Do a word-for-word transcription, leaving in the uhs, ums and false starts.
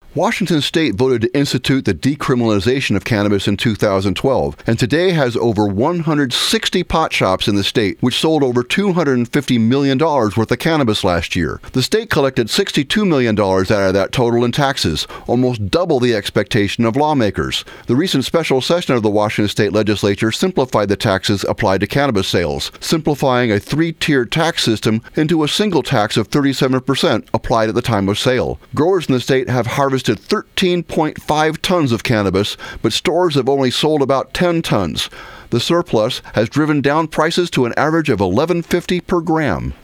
Washington State voted to institute the decriminalization of cannabis in two thousand twelve, and today has over one hundred sixty pot shops in the state, which sold over two hundred fifty million dollars worth of cannabis last year. The state collected sixty-two million dollars out of that total in taxes, almost double the expectation of lawmakers. The recent special session of the Washington State Legislature simplified the taxes applied to cannabis sales, simplifying a three-tiered tax system into a single tax of thirty-seven percent applied at the time of sale. Growers in the state have harvested thirteen point five tons of cannabis, but stores have only sold about ten tons. The surplus has driven down prices to an average of eleven fifty per gram.